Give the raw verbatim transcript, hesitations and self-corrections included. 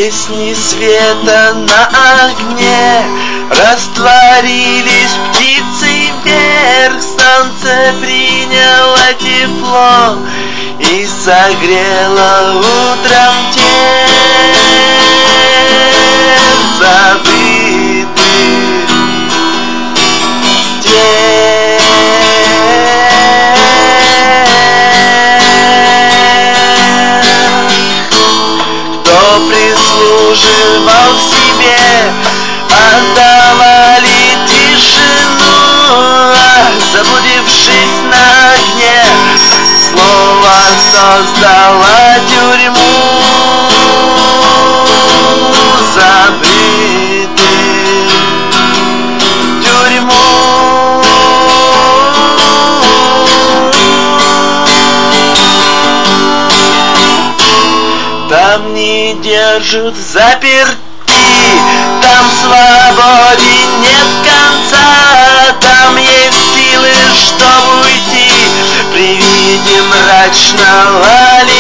Песни света на огне растворились птицей вверх. Солнце приняло тепло и согрело утром тех забытых тех, кто прислуживал в себе, отдавали тишину, а заблудившись на огне, слово создала тюрьму забытых, тюрьму. Там не держат заперти, там свободе нет конца, там есть силы, чтобы уйти при виде мрачного лица